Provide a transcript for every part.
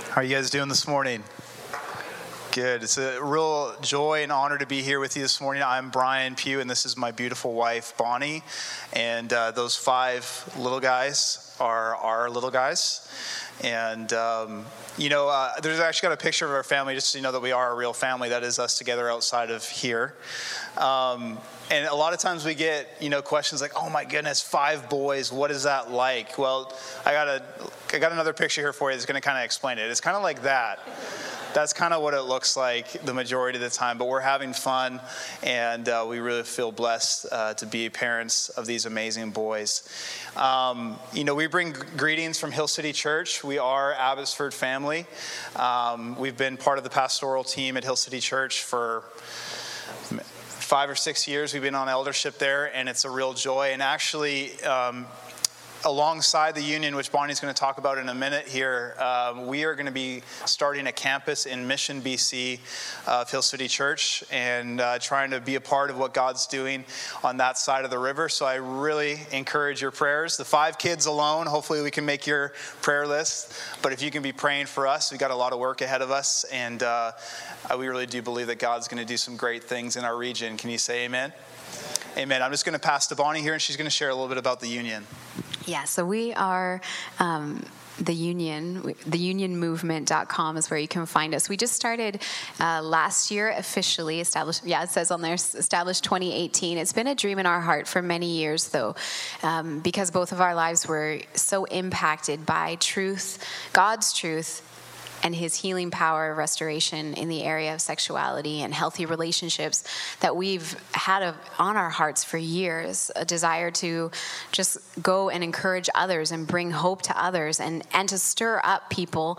How are you guys doing this morning? Good. It's a real joy and honor to be here with you this morning. I'm Brian Pugh, and this is my beautiful wife, Bonnie. And those 5 little guys are our little guys. And, there's actually got a picture of our family, just so you know that we are a real family. That is us together outside of here. And a lot of times we get, questions like, oh my goodness, 5 boys, what is that like? Well, I got another picture here for you that's going to kind of explain it. It's kind of like that. That's kind of what it looks like the majority of the time, but we're having fun, and we really feel blessed to be parents of these amazing boys. We bring greetings from Hill City Church. We are Abbotsford family. We've been part of the pastoral team at Hill City Church for 5 or 6 years. We've been on eldership there, and it's a real joy. And actually, alongside the union, which Bonnie's going to talk about in a minute here, we are going to be starting a campus in Mission, BC, of Hill City Church, and trying to be a part of what God's doing on that side of the river. So I really encourage your prayers. The 5 kids alone, hopefully we can make your prayer list. But if you can be praying for us, we've got a lot of work ahead of us, and we really do believe that God's going to do some great things in our region. Can you say amen? Amen. I'm just going to pass to Bonnie here, and she's going to share a little bit about the union. Yeah, so we are the union. Theunionmovement.com is where you can find us. We just started last year officially, established, it says on there, established 2018. It's been a dream in our heart for many years, though, because both of our lives were so impacted by truth, God's truth, and his healing power of restoration in the area of sexuality and healthy relationships, that we've had on our hearts for years, a desire to just go and encourage others and bring hope to others, and to stir up people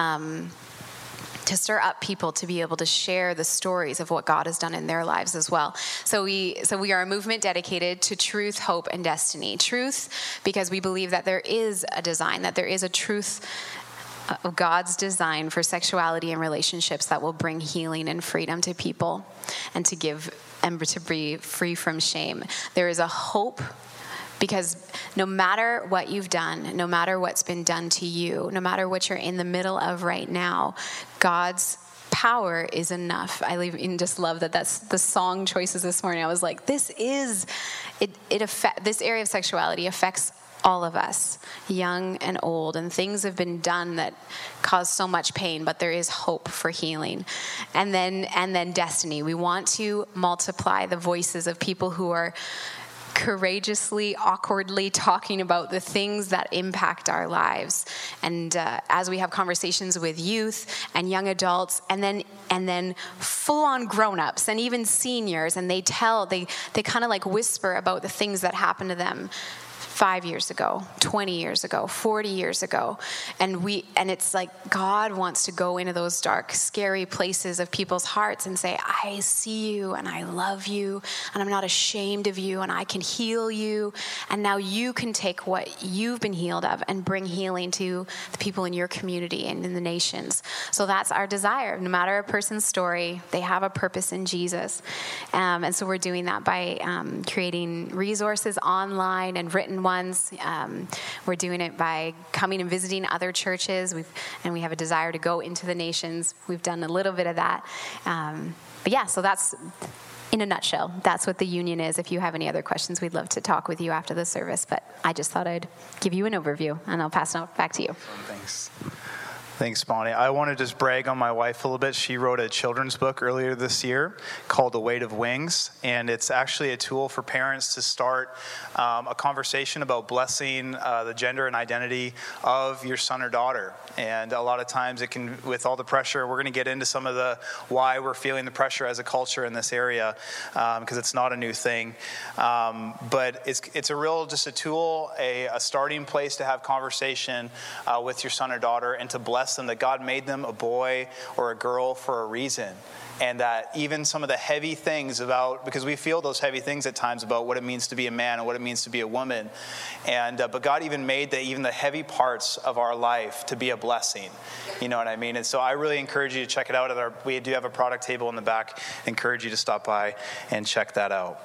to be able to share the stories of what God has done in their lives as well. So we are a movement dedicated to truth, hope, and destiny. Truth, because we believe that there is a design, that there is a truth of God's design for sexuality and relationships that will bring healing and freedom to people, and to be free from shame. There is a hope, because no matter what you've done, no matter what's been done to you, no matter what you're in the middle of right now, God's power is enough. I just love that that's the song choices this morning. I was like, this area of sexuality affects all of us, young and old, and things have been done that cause so much pain, but there is hope for healing. And then destiny. We want to multiply the voices of people who are courageously, awkwardly talking about the things that impact our lives. And as we have conversations with youth and young adults, and then full-on grown-ups and even seniors, and they kind of like whisper about the things that happened to them 5 years ago, 20 years ago, 40 years ago. And it's like God wants to go into those dark, scary places of people's hearts and say, I see you and I love you and I'm not ashamed of you and I can heal you. And now you can take what you've been healed of and bring healing to the people in your community and in the nations. So that's our desire. No matter a person's story, they have a purpose in Jesus. And so we're doing that by creating resources online and written ones. We're doing it by coming and visiting other churches, and we have a desire to go into the nations. We've done a little bit of that. So that's, in a nutshell, that's what the union is. If you have any other questions, we'd love to talk with you after the service, but I just thought I'd give you an overview, and I'll pass it back to you. Thanks, Bonnie. I want to just brag on my wife a little bit. She wrote a children's book earlier this year called The Weight of Wings, and it's actually a tool for parents to start a conversation about blessing the gender and identity of your son or daughter. And a lot of times it can, with all the pressure, we're going to get into some of the why we're feeling the pressure as a culture in this area, because it's not a new thing. But it's just a tool, a starting place to have conversation with your son or daughter, and to bless them that God made them a boy or a girl for a reason. And that even some of the heavy things because we feel those heavy things at times about what it means to be a man and what it means to be a woman. But God even made even the heavy parts of our life to be a blessing. You know what I mean? And so I really encourage you to check it out. We do have a product table in the back. I encourage you to stop by and check that out.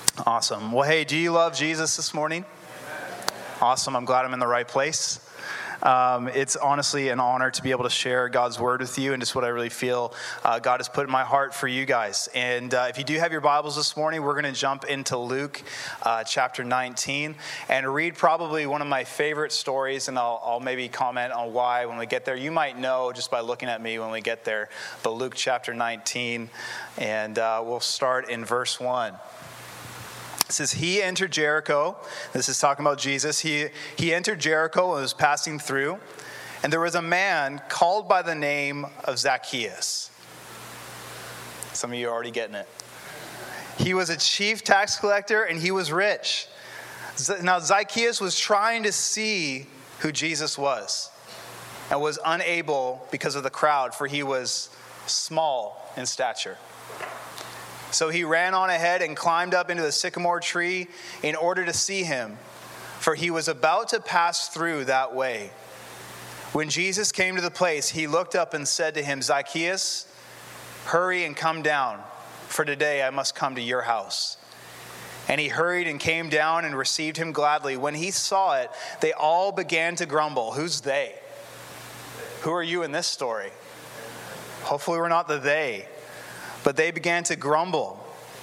Awesome. Well, hey, do you love Jesus this morning? Awesome. I'm glad I'm in the right place. It's honestly an honor to be able to share God's word with you and just what I really feel God has put in my heart for you guys. And if you do have your Bibles this morning, we're going to jump into Luke chapter 19 and read probably one of my favorite stories, and I'll maybe comment on why when we get there. You might know just by looking at me when we get there, but Luke chapter 19, and we'll start in verse 1. It says, he entered Jericho. This is talking about Jesus. He entered Jericho and was passing through. And there was a man called by the name of Zacchaeus. Some of you are already getting it. He was a chief tax collector and he was rich. Now Zacchaeus was trying to see who Jesus was and was unable because of the crowd, for he was small in stature. So he ran on ahead and climbed up into the sycamore tree in order to see him, for he was about to pass through that way. When Jesus came to the place, he looked up and said to him, Zacchaeus, hurry and come down, for today I must come to your house. And he hurried and came down and received him gladly. When he saw it, they all began to grumble. Who's they? Who are you in this story? Hopefully we're not the they. But they began to grumble.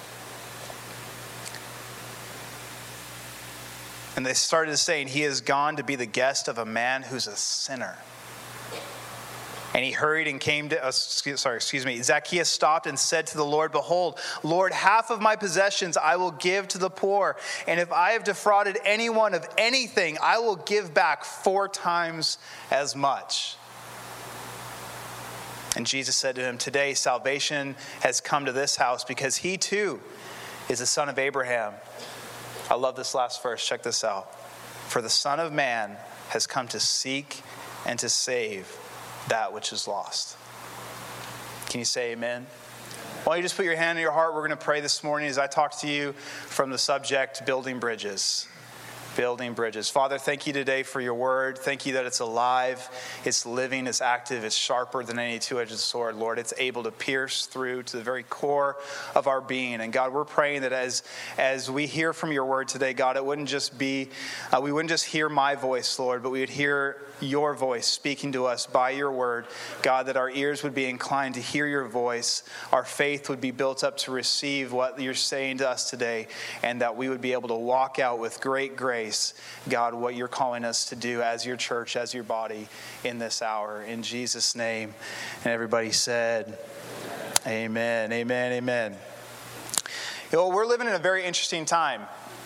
And they started saying, he has gone to be the guest of a man who's a sinner. And he hurried and came to, Zacchaeus stopped and said to the Lord, behold, Lord, half of my possessions I will give to the poor. And if I have defrauded anyone of anything, I will give back 4 times as much. And Jesus said to him, today salvation has come to this house because he too is a son of Abraham. I love this last verse. Check this out. For the Son of Man has come to seek and to save that which is lost. Can you say amen? Why don't you just put your hand on your heart? We're going to pray this morning as I talk to you from the subject, building bridges. Building bridges. Father, thank you today for your word. Thank you that it's alive, it's living, it's active, it's sharper than any two-edged sword, Lord. It's able to pierce through to the very core of our being. And God, we're praying that as we hear from your word today, God, it wouldn't just be, we wouldn't just hear my voice, Lord, but we would hear your voice speaking to us by your word. God, that our ears would be inclined to hear your voice, our faith would be built up to receive what you're saying to us today, and that we would be able to walk out with great grace, God, what you're calling us to do as your church, as your body in this hour. In Jesus' name. And everybody said, amen, amen, amen. You know, we're living in a very interesting time.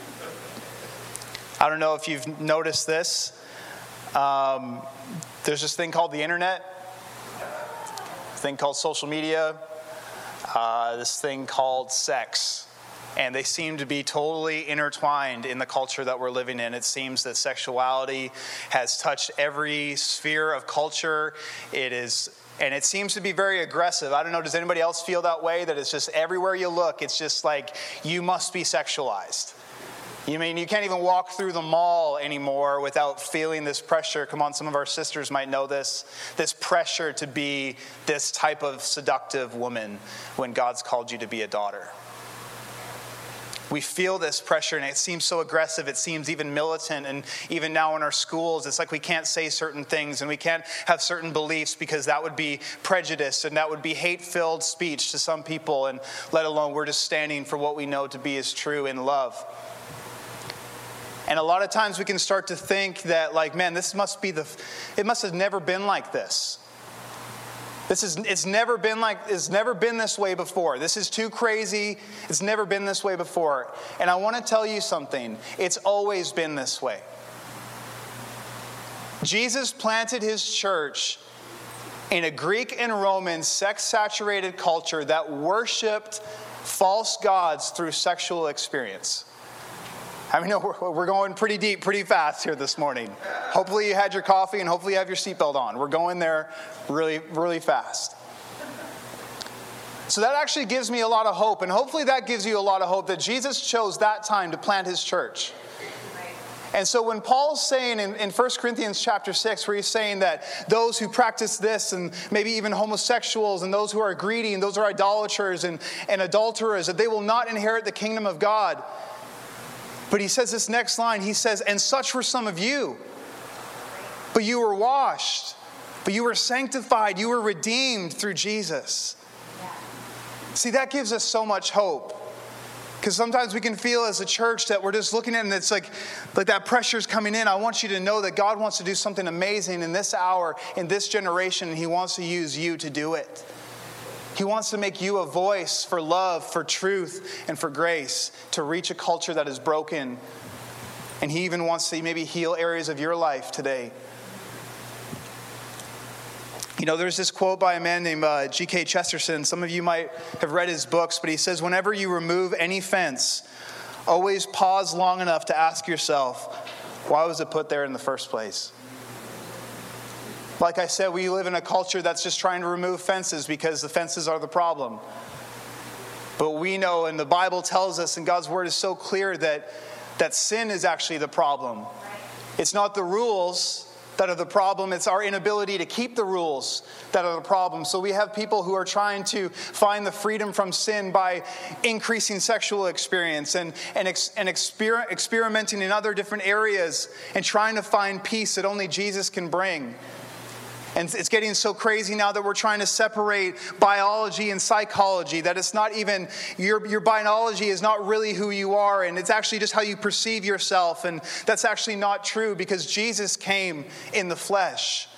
I don't know if you've noticed this. There's this thing called the internet, a thing called social media, this thing called sex. And they seem to be totally intertwined in the culture that we're living in. It seems that sexuality has touched every sphere of culture. And it seems to be very aggressive. I don't know, does anybody else feel that way? That it's just everywhere you look, it's just like, you must be sexualized. You mean you can't even walk through the mall anymore without feeling this pressure. Come on, some of our sisters might know this pressure to be this type of seductive woman when God's called you to be a daughter. We feel this pressure, and it seems so aggressive. It seems even militant. And even now in our schools, it's like we can't say certain things and we can't have certain beliefs because that would be prejudice and that would be hate-filled speech to some people. And let alone we're just standing for what we know to be is true in love. And a lot of times we can start to think that, like, man, it must have never been like this. It's never been this way before. This is too crazy. It's never been this way before. And I want to tell you something. It's always been this way. Jesus planted his church in a Greek and Roman sex-saturated culture that worshipped false gods through sexual experience. I mean, we're going pretty deep, pretty fast here this morning. Hopefully you had your coffee and hopefully you have your seatbelt on. We're going there really, really fast. So that actually gives me a lot of hope, and hopefully that gives you a lot of hope that Jesus chose that time to plant his church. And so when Paul's saying in 1 Corinthians chapter 6, where he's saying that those who practice this, and maybe even homosexuals, and those who are greedy, and those who are idolaters and adulterers, that they will not inherit the kingdom of God. But he says this next line, he says, and such were some of you. but you were washed, but you were sanctified, you were redeemed through Jesus. See, that gives us so much hope. Because sometimes we can feel as a church that we're just looking at it and it's like that pressure's coming in. I want you to know that God wants to do something amazing in this hour, in this generation, and He wants to use you to do it. He wants to make you a voice for love, for truth, and for grace, to reach a culture that is broken. And He even wants to maybe heal areas of your life today. You know, there's this quote by a man named G.K. Chesterton. Some of you might have read his books, but he says, whenever you remove any fence, always pause long enough to ask yourself, why was it put there in the first place? Like I said, we live in a culture that's just trying to remove fences because the fences are the problem. But we know, and the Bible tells us, and God's Word is so clear that sin is actually the problem. It's not the rules that are the problem. It's our inability to keep the rules that are the problem. So we have people who are trying to find the freedom from sin by increasing sexual experience and experimenting in other different areas and trying to find peace that only Jesus can bring. And it's getting so crazy now that we're trying to separate biology and psychology, that it's not even, your biology is not really who you are, and it's actually just how you perceive yourself, and that's actually not true because Jesus came in the flesh.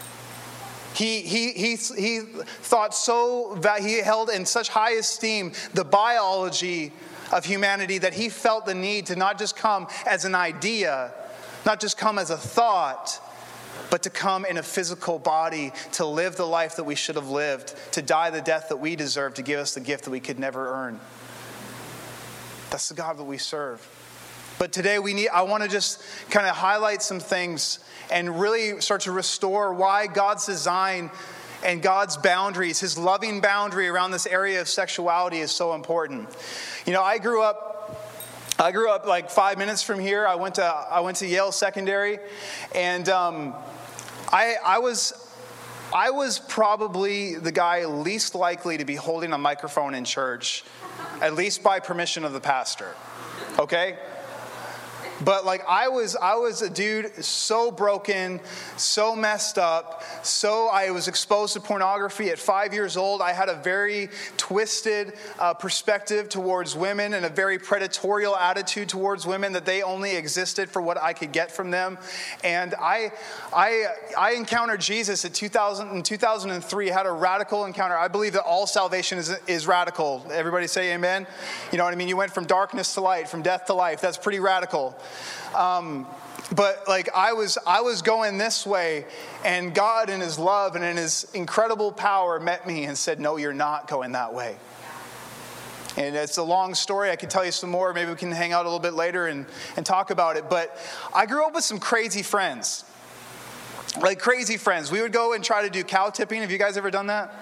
He thought so, that he held in such high esteem the biology of humanity that he felt the need to not just come as an idea, not just come as a thought, but to come in a physical body, to live the life that we should have lived, to die the death that we deserve, to give us the gift that we could never earn. That's the God that we serve. But today I want to just kind of highlight some things and really start to restore why God's design and God's boundaries, His loving boundary around this area of sexuality is so important. You know, I grew up like 5 minutes from here. I went to Yale Secondary, and I was probably the guy least likely to be holding a microphone in church, at least by permission of the pastor. Okay? But like I was a dude so broken, so messed up, so I was exposed to pornography at 5 years old. I had a very twisted perspective towards women and a very predatory attitude towards women, that they only existed for what I could get from them. And I encountered Jesus in 2003, had a radical encounter. I believe that all salvation is radical. Everybody say amen? You know what I mean? You went from darkness to light, from death to life. That's pretty radical. But like I was going this way, and God in His love and in His incredible power met me and said, no, you're not going that way. And it's a long story. I could tell you some more. Maybe we can hang out a little bit later and talk about it. But I grew up with some crazy friends. Like crazy friends. We would go and try to do cow tipping. Have you guys ever done that?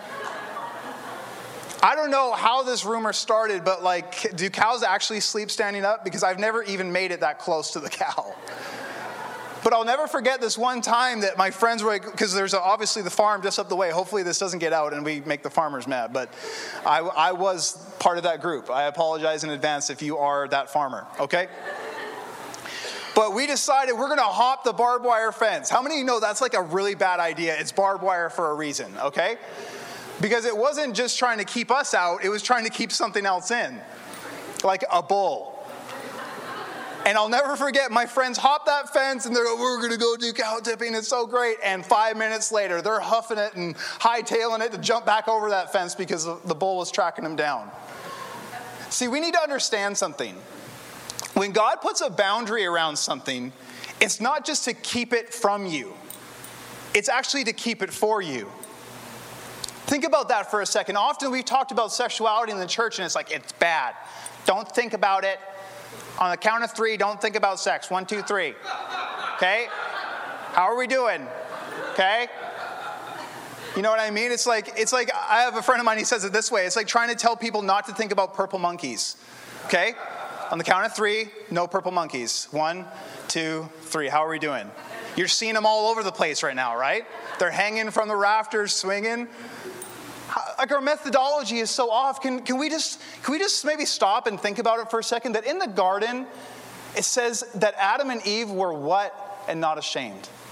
I don't know how this rumor started, but like, do cows actually sleep standing up? Because I've never even made it that close to the cow. But I'll never forget this one time that my friends were like, because there's obviously the farm just up the way. Hopefully this doesn't get out and we make the farmers mad. But I was part of that group. I apologize in advance if you are that farmer, okay? But we decided we're going to hop the barbed wire fence. How many of you know that's like a really bad idea? It's barbed wire for a reason, okay? Because it wasn't just trying to keep us out, it was trying to keep something else in, like a bull. And I'll never forget, my friends hop that fence and they're like, we're going to go do cow tipping, it's so great. And 5 minutes later, they're huffing it and hightailing it to jump back over that fence because the bull was tracking them down. See, we need to understand something. When God puts a boundary around something, it's not just to keep it from you. It's actually to keep it for you. Think about that for a second. Often we've talked about sexuality in the church and it's like, it's bad. Don't think about it. On the count of 3, don't think about sex. 1, 2, 3. Okay? How are we doing? Okay? You know what I mean? It's like I have a friend of mine, he says it this way. It's like trying to tell people not to think about purple monkeys. Okay? On the count of 3, no purple monkeys. 1, 2, 3. How are we doing? You're seeing them all over the place right now, right? They're hanging from the rafters, swinging. Like our methodology is so off. Can we just maybe stop and think about it for a second? That in the garden, it says that Adam and Eve were what and not ashamed.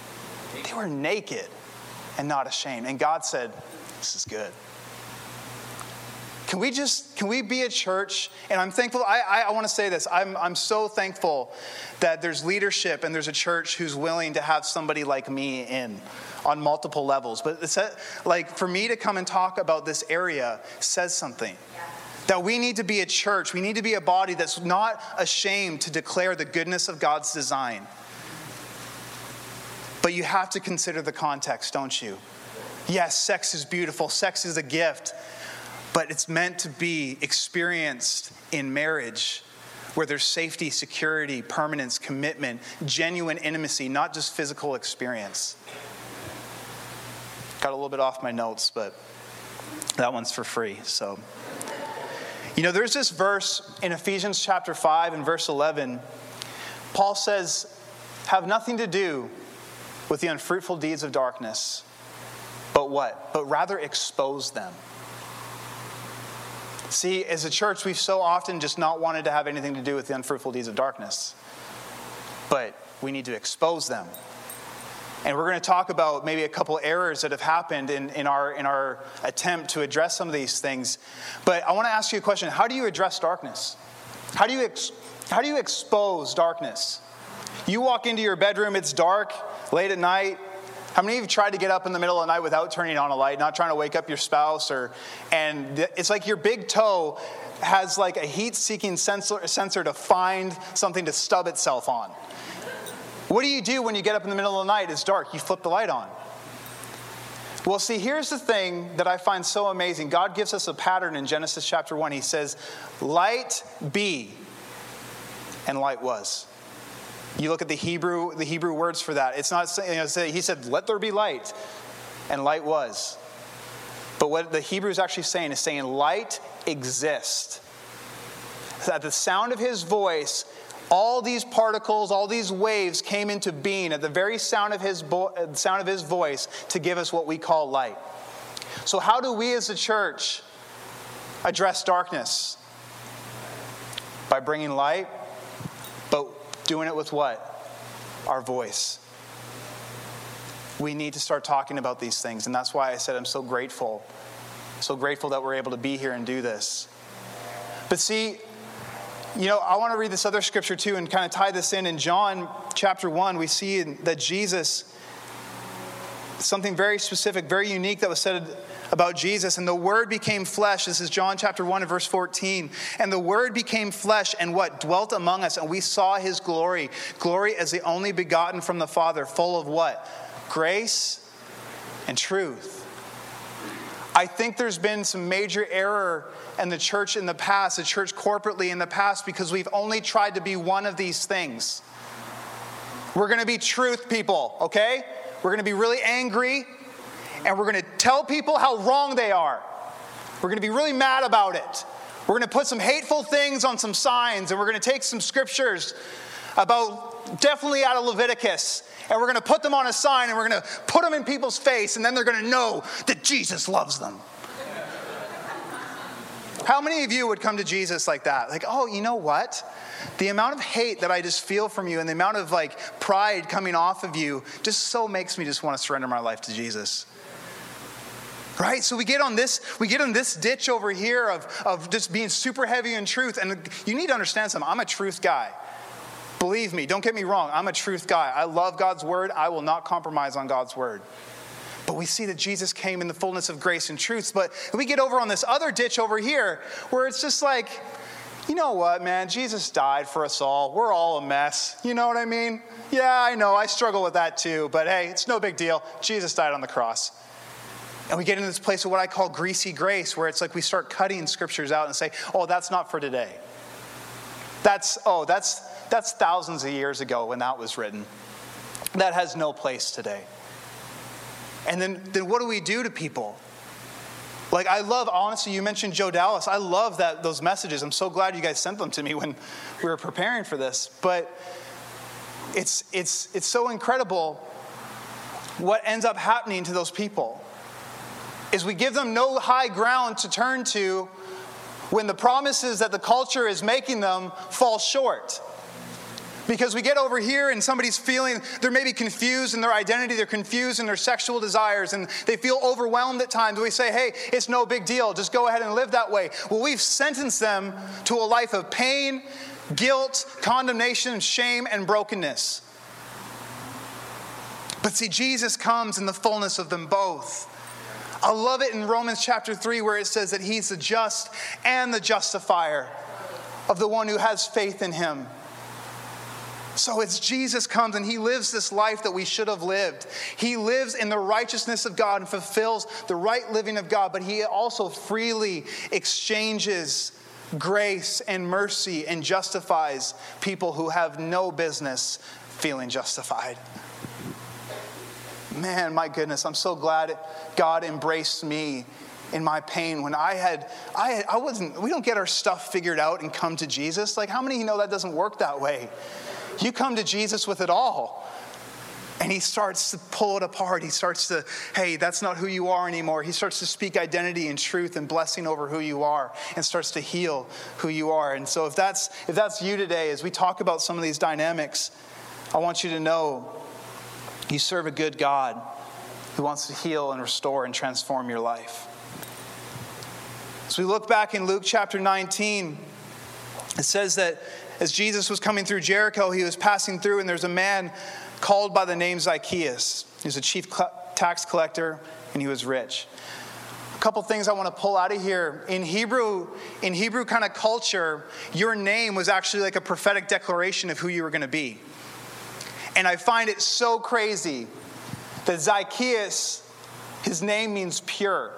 They were naked and not ashamed. And God said, this is good. Can we be a church? And I'm thankful, I want to say this. I'm so thankful that there's leadership and there's a church who's willing to have somebody like me in on multiple levels. But it's like for me to come and talk about this area says something. That we need to be a church. We need to be a body that's not ashamed to declare the goodness of God's design. But you have to consider the context, don't you? Yes, sex is beautiful. Sex is a gift. But it's meant to be experienced in marriage where there's safety, security, permanence, commitment, genuine intimacy, not just physical experience. Got a little bit off my notes, but that one's for free. So, there's this verse in Ephesians chapter 5 and verse 11. Paul says, have nothing to do with the unfruitful deeds of darkness, but what? But rather expose them. See, as a church, we've so often just not wanted to have anything to do with the unfruitful deeds of darkness. But we need to expose them. And we're going to talk about maybe a couple errors that have happened in our attempt to address some of these things. But I want to ask you a question. How do you address darkness? How do you expose darkness? You walk into your bedroom, it's dark, late at night. How many of you tried to get up in the middle of the night without turning on a light, not trying to wake up your spouse? And it's like your big toe has like a heat-seeking sensor to find something to stub itself on. What do you do when you get up in the middle of the night? It's dark. You flip the light on. Well, see, here's the thing that I find so amazing. God gives us a pattern in Genesis chapter 1. He says, light be, and light was. You look at the Hebrew words for that. It's not, he said, let there be light, and light was. But what the Hebrew is actually saying is saying light exists. At the sound of his voice, all these particles, all these waves came into being at the very sound of his voice to give us what we call light. So how do we as a church address darkness? By bringing light, but doing it with what? Our voice. We need to start talking about these things, and that's why I said I'm so grateful that we're able to be here and do this. But see, I want to read this other scripture too and kind of tie this in. In John chapter 1, we see that Jesus, something very specific, very unique that was said about Jesus. And the Word became flesh. This is John chapter 1 and verse 14. And the Word became flesh and what? Dwelt among us. And we saw his glory. Glory as the only begotten from the Father, full of what? Grace and truth. I think there's been some major error in the church in the past, the church corporately in the past, because we've only tried to be one of these things. We're going to be truth people, okay? We're going to be really angry, and we're going to tell people how wrong they are. We're going to be really mad about it. We're going to put some hateful things on some signs, and we're going to take some scriptures definitely out of Leviticus, and we're going to put them on a sign, and we're going to put them in people's face, and then they're going to know that Jesus loves them. How many of you would come to Jesus like that? Like, oh, you know what? The amount of hate that I just feel from you and the amount of pride coming off of you just so makes me just want to surrender my life to Jesus. Right? So we get on this ditch over here of just being super heavy in truth. And you need to understand something. I'm a truth guy. Believe me, don't get me wrong. I'm a truth guy. I love God's word. I will not compromise on God's word. But we see that Jesus came in the fullness of grace and truth. But we get over on this other ditch over here where it's just like, you know what, man? Jesus died for us all. We're all a mess. You know what I mean? Yeah, I know. I struggle with that too. But hey, it's no big deal. Jesus died on the cross. And we get into this place of what I call greasy grace, where it's like we start cutting scriptures out and say, oh, that's not for today. That's thousands of years ago when that was written. That has no place today. And then what do we do to people? I love, honestly, you mentioned Joe Dallas. I love those messages. I'm so glad you guys sent them to me when we were preparing for this. But it's so incredible what ends up happening to those people. Is we give them no high ground to turn to when the promises that the culture is making them fall short. Because we get over here and somebody's feeling, they're maybe confused in their identity, they're confused in their sexual desires, and they feel overwhelmed at times. We say, hey, it's no big deal, just go ahead and live that way. Well, we've sentenced them to a life of pain, guilt, condemnation, shame, and brokenness. But see, Jesus comes in the fullness of them both. I love it in Romans chapter 3 where it says that he's the just and the justifier of the one who has faith in him. So it's Jesus comes and he lives this life that we should have lived. He lives in the righteousness of God and fulfills the right living of God, but he also freely exchanges grace and mercy and justifies people who have no business feeling justified. Man, my goodness, I'm so glad God embraced me in my pain when we don't get our stuff figured out and come to Jesus. Like, how many of you know that doesn't work that way? You come to Jesus with it all. And he starts to pull it apart. He starts to, hey, that's not who you are anymore. He starts to speak identity and truth and blessing over who you are and starts to heal who you are. And so if that's you today, as we talk about some of these dynamics, I want you to know you serve a good God who wants to heal and restore and transform your life. As we look back in Luke chapter 19, it says that as Jesus was coming through Jericho, he was passing through, and there's a man called by the name Zacchaeus. He was a chief tax collector, and he was rich. A couple things I want to pull out of here. In Hebrew kind of culture, your name was actually like a prophetic declaration of who you were going to be. And I find it so crazy that Zacchaeus, his name means pure.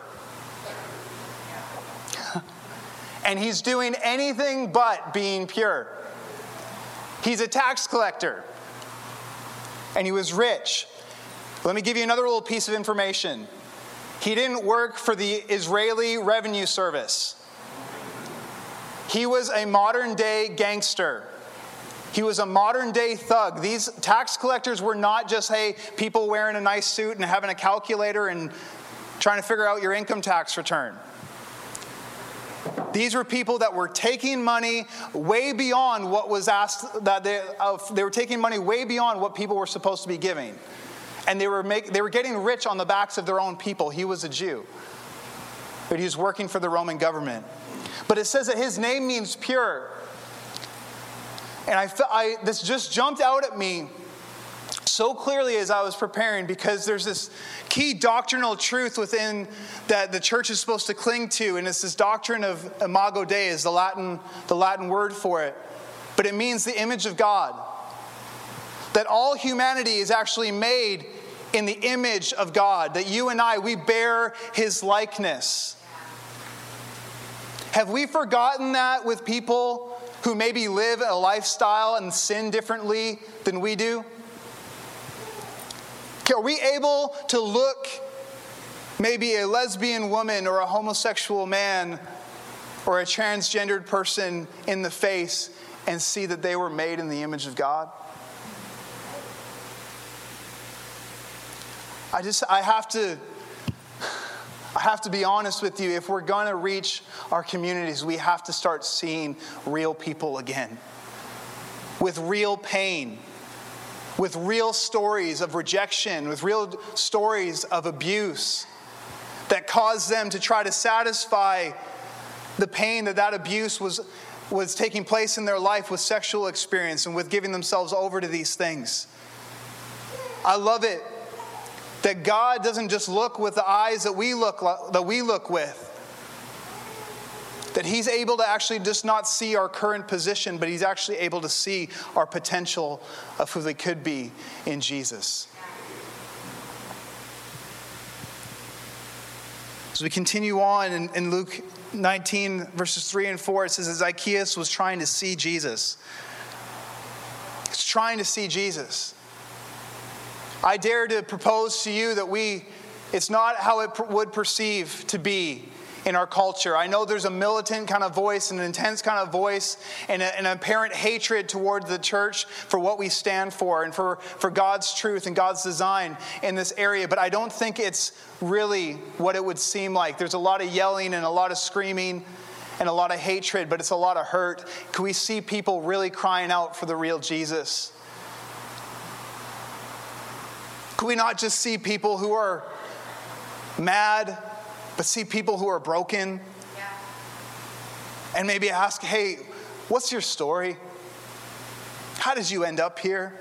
And he's doing anything but being pure. He's a tax collector. And he was rich. Let me give you another little piece of information. He didn't work for the Israeli Revenue Service. He was a modern day gangster. He was a modern day thug. These tax collectors were not just, hey, people wearing a nice suit and having a calculator and trying to figure out your income tax return. These were people that were taking money way beyond what was asked. They were taking money way beyond what people were supposed to be giving, and they were getting rich on the backs of their own people. He was a Jew, but he was working for the Roman government. But it says that his name means pure, and this just jumped out at me so clearly as I was preparing, because there's this key doctrinal truth within that the church is supposed to cling to, and it's this doctrine of Imago Dei, is the Latin word for it. But it means the image of God. That all humanity is actually made in the image of God. That you and I, we bear his likeness. Have we forgotten that with people who maybe live a lifestyle and sin differently than we do? Are we able to look maybe a lesbian woman or a homosexual man or a transgendered person in the face and see that they were made in the image of God? I have to be honest with you. If we're going to reach our communities, we have to start seeing real people again with real pain, with real stories of rejection, with real stories of abuse that caused them to try to satisfy the pain that abuse was taking place in their life with sexual experience and with giving themselves over to these things. I love it that God doesn't just look with the eyes that we look with. That he's able to actually just not see our current position, but he's actually able to see our potential of who they could be in Jesus. As we continue on in Luke 19, verses 3 and 4, it says that Zacchaeus was trying to see Jesus. He's trying to see Jesus. I dare to propose to you that it's not how it would perceive to be in our culture. I know there's a militant kind of voice, an intense kind of voice, and an apparent hatred toward the church for what we stand for and for God's truth and God's design in this area. But I don't think it's really what it would seem like. There's a lot of yelling and a lot of screaming and a lot of hatred, but it's a lot of hurt. Can we see people really crying out for the real Jesus? Can we not just see people who are mad, but see people who are broken? Yeah. And maybe ask, hey, what's your story? How did you end up here?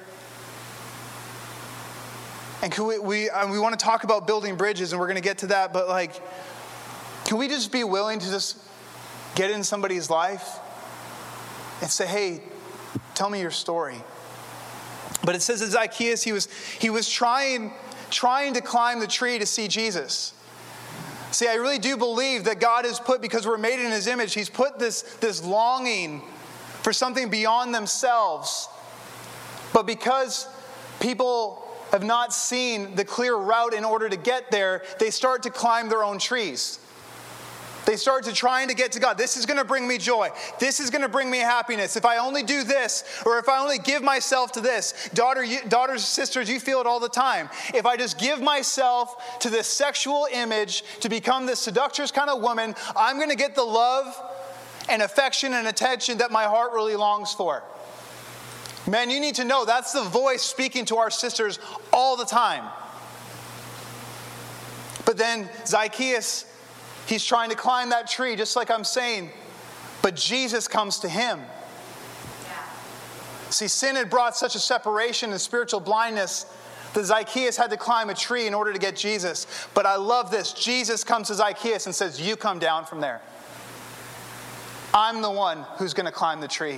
And can we want to talk about building bridges, and we're going to get to that, but can we just be willing to just get in somebody's life and say, hey, tell me your story? But it says that Zacchaeus, he was trying to climb the tree to see Jesus. See, I really do believe that God has put, because we're made in his image, he's put this longing for something beyond themselves. But because people have not seen the clear route in order to get there, they start to climb their own trees. They start to trying to get to God. This is going to bring me joy. This is going to bring me happiness. If I only do this, or if I only give myself to this. Daughters, sisters, you feel it all the time. If I just give myself to this sexual image to become this seductress kind of woman, I'm going to get the love and affection and attention that my heart really longs for. Man, you need to know that's the voice speaking to our sisters all the time. But then Zacchaeus, he's trying to climb that tree, just like I'm saying. But Jesus comes to him. Yeah. See, sin had brought such a separation and spiritual blindness that Zacchaeus had to climb a tree in order to get Jesus. But I love this. Jesus comes to Zacchaeus and says, you come down from there. I'm the one who's going to climb the tree.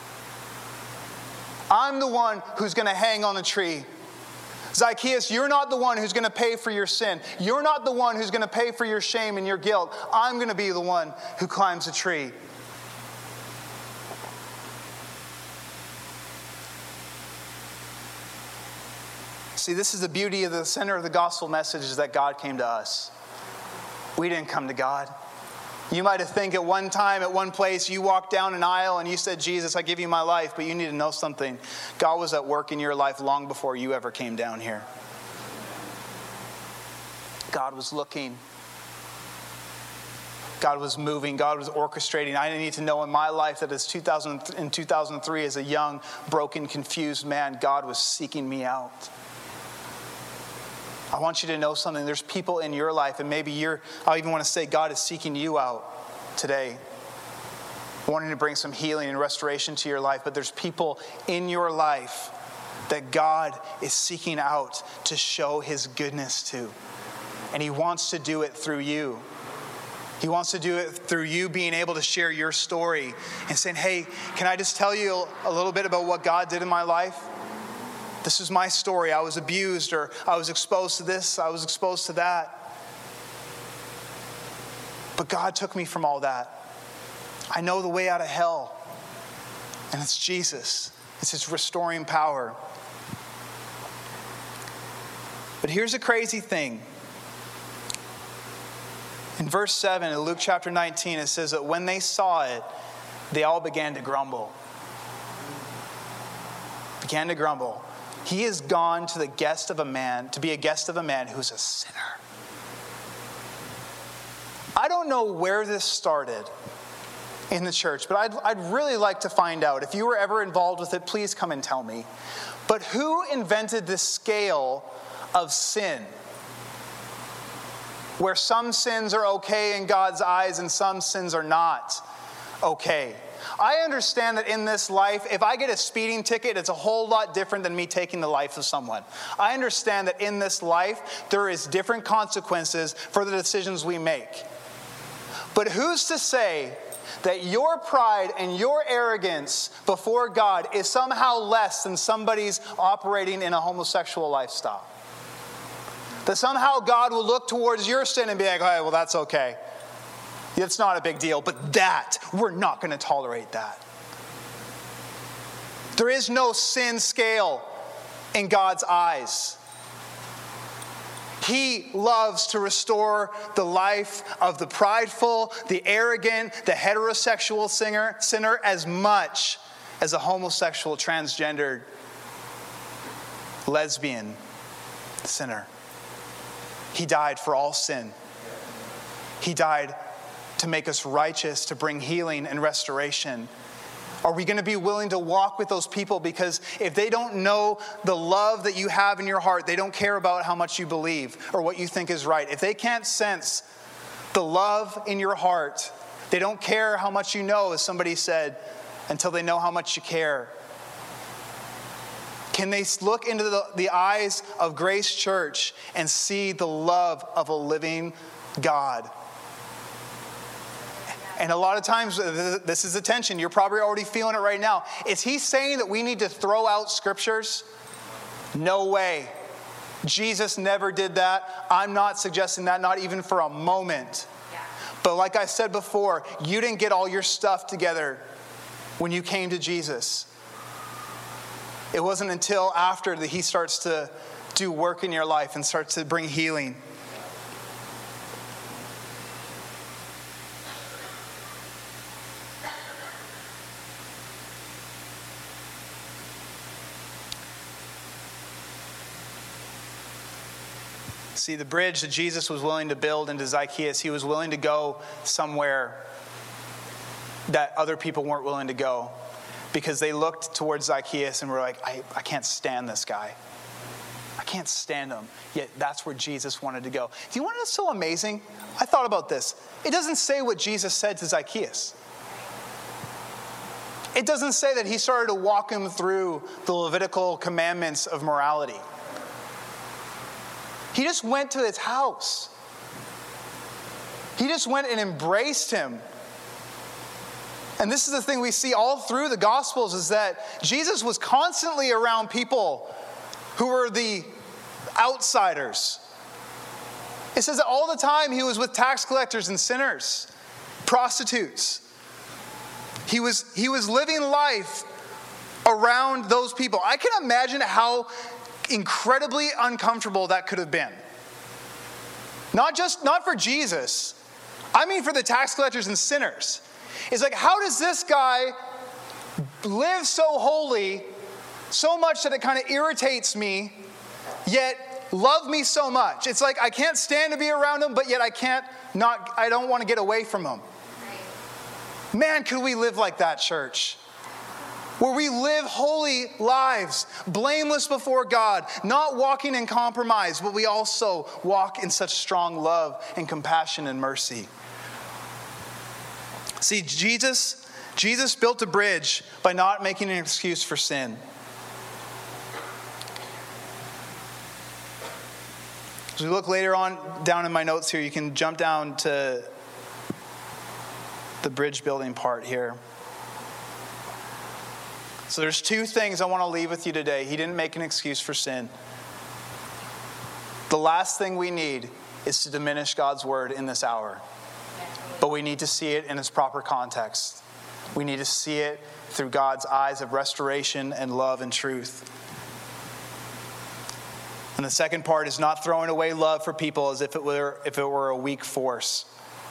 I'm the one who's going to hang on the tree. Zacchaeus, you're not the one who's going to pay for your sin. You're not the one who's going to pay for your shame and your guilt. I'm going to be the one who climbs the tree. See, this is the beauty of the center of the gospel message, is that God came to us. We didn't come to God. You might have think at one time, at one place, you walked down an aisle and you said, Jesus, I give you my life. But you need to know something. God was at work in your life long before you ever came down here. God was looking. God was moving. God was orchestrating. I need to know in my life that in 2003, as a young, broken, confused man, God was seeking me out. I want you to know something. There's people in your life, and maybe I even want to say God is seeking you out today, wanting to bring some healing and restoration to your life. But there's people in your life that God is seeking out to show his goodness to. And he wants to do it through you. He wants to do it through you being able to share your story and saying, hey, can I just tell you a little bit about what God did in my life? This is my story. I was abused, or I was exposed to this, I was exposed to that. But God took me from all that. I know the way out of hell. And it's Jesus. It's his restoring power. But here's a crazy thing. In verse 7 of Luke chapter 19, it says that when they saw it, they all began to grumble. Began to grumble. He has gone to be a guest of a man who's a sinner. I don't know where this started in the church, but I'd really like to find out. If you were ever involved with it, please come and tell me. But who invented this scale of sin, where some sins are okay in God's eyes and some sins are not okay? I understand that in this life, if I get a speeding ticket, it's a whole lot different than me taking the life of someone. I understand that in this life, there is different consequences for the decisions we make. But who's to say that your pride and your arrogance before God is somehow less than somebody's operating in a homosexual lifestyle? That somehow God will look towards your sin and be like, hey, well, that's okay. It's not a big deal, but that, we're not going to tolerate that. There is no sin scale in God's eyes. He loves to restore the life of the prideful, the arrogant, the heterosexual sinner as much as a homosexual, transgendered, lesbian sinner. He died for all sin. He died to make us righteous, to bring healing and restoration? Are we going to be willing to walk with those people? Because if they don't know the love that you have in your heart, they don't care about how much you believe or what you think is right. If they can't sense the love in your heart, they don't care how much you know, as somebody said, until they know how much you care. Can they look into the eyes of Grace Church and see the love of a living God? And a lot of times, this is the tension. You're probably already feeling it right now. Is he saying that we need to throw out scriptures? No way. Jesus never did that. I'm not suggesting that, not even for a moment. But like I said before, you didn't get all your stuff together when you came to Jesus. It wasn't until after that he starts to do work in your life and starts to bring healing. See, the bridge that Jesus was willing to build into Zacchaeus, he was willing to go somewhere that other people weren't willing to go, because they looked towards Zacchaeus and were like, I can't stand this guy. I can't stand him. Yet that's where Jesus wanted to go. Do you want to know what's so amazing? I thought about this. It doesn't say what Jesus said to Zacchaeus. It doesn't say that he started to walk him through the Levitical commandments of morality. He just went to his house. He just went and embraced him. And this is the thing we see all through the Gospels, is that Jesus was constantly around people who were the outsiders. It says that all the time he was with tax collectors and sinners, prostitutes. He was living life around those people. I can imagine how incredibly uncomfortable that could have been. Not for Jesus. I mean for the tax collectors and sinners. It's like, how does this guy live so holy, so much that it kind of irritates me, yet love me so much? It's like I can't stand to be around him, but yet I don't want to get away from him. Man, could we live like that, church? Where we live holy lives, blameless before God, not walking in compromise, but we also walk in such strong love and compassion and mercy. See, Jesus built a bridge by not making an excuse for sin. As we look later on down in my notes here, you can jump down to the bridge building part here. So there's two things I want to leave with you today. He didn't make an excuse for sin. The last thing we need is to diminish God's word in this hour. But we need to see it in its proper context. We need to see it through God's eyes of restoration and love and truth. And the second part is not throwing away love for people as if it were a weak force.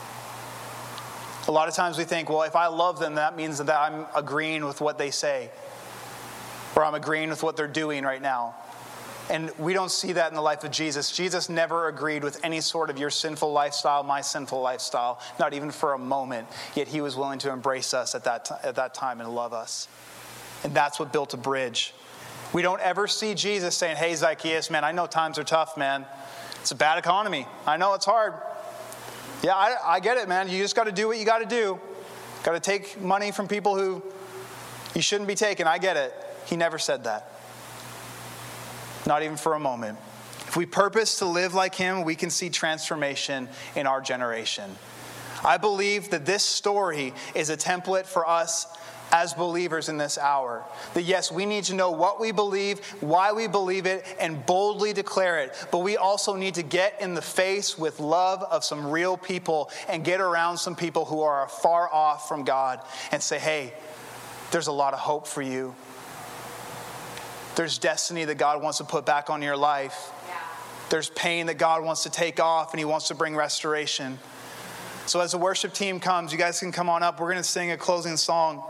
A lot of times we think, well, if I love them, that means that I'm agreeing with what they say, or I'm agreeing with what they're doing right now. And we don't see that in the life of Jesus. Jesus never agreed with any sort of your sinful lifestyle, my sinful lifestyle, not even for a moment. Yet he was willing to embrace us at that time and love us. And that's what built a bridge. We don't ever see Jesus saying, hey, Zacchaeus, man, I know times are tough, man. It's a bad economy. I know it's hard. Yeah, I get it, man. You just got to do what you got to do. Got to take money from people who you shouldn't be taking. I get it. He never said that. Not even for a moment. If we purpose to live like him, we can see transformation in our generation. I believe that this story is a template for us as believers in this hour. That yes, we need to know what we believe, why we believe it, and boldly declare it. But we also need to get in the face with love of some real people and get around some people who are far off from God and say, hey, there's a lot of hope for you. There's destiny that God wants to put back on your life. Yeah. There's pain that God wants to take off and he wants to bring restoration. So as the worship team comes, you guys can come on up. We're going to sing a closing song.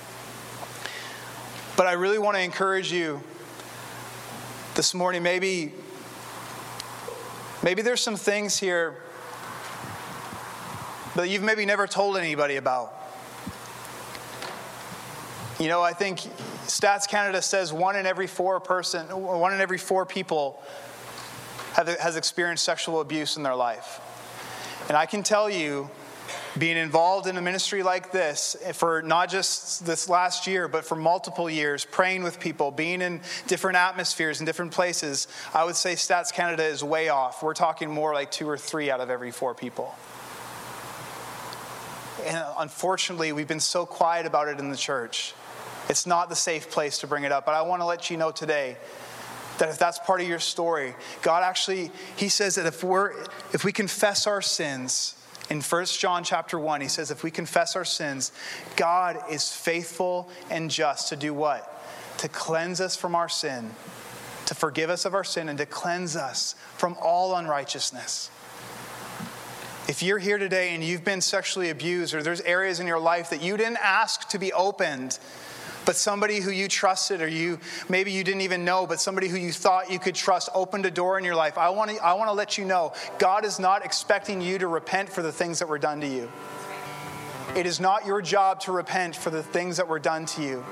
But I really want to encourage you this morning. Maybe there's some things here but you've maybe never told anybody about. You know, I think Stats Canada says one in every four people has experienced sexual abuse in their life. And I can tell you, being involved in a ministry like this for not just this last year, but for multiple years, praying with people, being in different atmospheres in different places, I would say Stats Canada is way off. We're talking more like 2 or 3 out of every 4 people. And unfortunately, we've been so quiet about it in the church. It's not the safe place to bring it up. But I want to let you know today that if that's part of your story, God actually, he says that if we confess our sins, in 1 John chapter 1, he says, if we confess our sins, God is faithful and just to do what? To cleanse us from our sin, to forgive us of our sin, and to cleanse us from all unrighteousness. If you're here today and you've been sexually abused, or there's areas in your life that you didn't ask to be opened, but somebody who you trusted, or maybe you didn't even know, but somebody who you thought you could trust opened a door in your life, I want to let you know, God is not expecting you to repent for the things that were done to you. It is not your job to repent for the things that were done to you.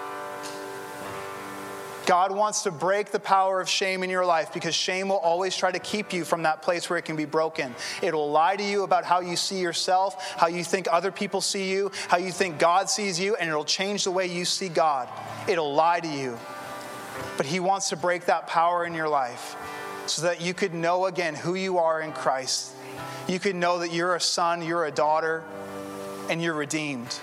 God wants to break the power of shame in your life, because shame will always try to keep you from that place where it can be broken. It will lie to you about how you see yourself, how you think other people see you, how you think God sees you, and it'll change the way you see God. It'll lie to you. But he wants to break that power in your life so that you could know again who you are in Christ. You could know that you're a son, you're a daughter, and you're redeemed.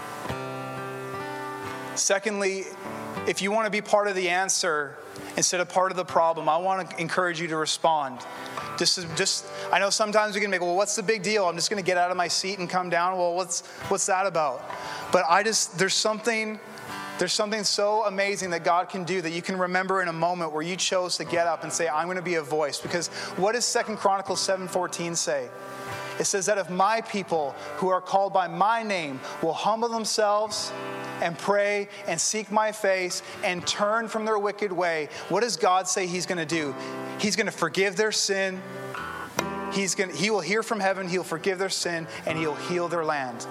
Secondly, if you want to be part of the answer instead of part of the problem, I want to encourage you to respond. I know sometimes we can make, well, what's the big deal? I'm just going to get out of my seat and come down. Well, what's that about? But there's something so amazing that God can do, that you can remember in a moment where you chose to get up and say, I'm going to be a voice. Because what does 2 Chronicles 7:14 say? It says that if my people who are called by my name will humble themselves and pray and seek my face and turn from their wicked way, what does God say he's going to do? He's going to forgive their sin. He will hear from heaven, he'll forgive their sin, and he'll heal their land.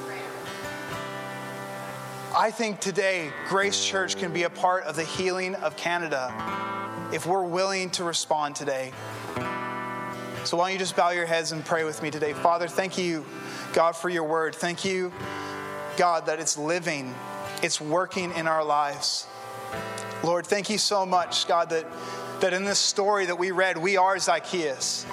I think today, Grace Church can be a part of the healing of Canada if we're willing to respond today. So why don't you just bow your heads and pray with me today. Father, thank you, God, for your word. Thank you, God, that it's living, it's working in our lives. Lord, thank you so much, God, that in this story that we read, we are Zacchaeus.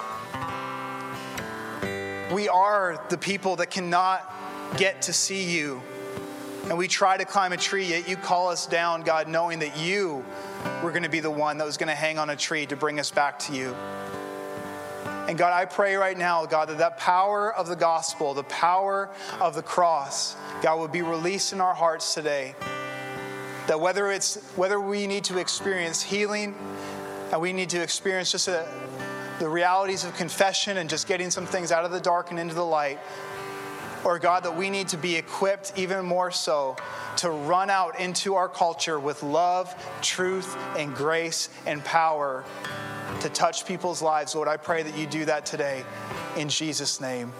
We are the people that cannot get to see you. And we try to climb a tree, yet you call us down, God, knowing that you were going to be the one that was going to hang on a tree to bring us back to you. And God, I pray right now, God, that power of the gospel, the power of the cross, God, would be released in our hearts today. That whether we need to experience healing, and we need to experience just the realities of confession and just getting some things out of the dark and into the light, or God, that we need to be equipped even more so to run out into our culture with love, truth, and grace and power to touch people's lives. Lord, I pray that you do that today in Jesus' name.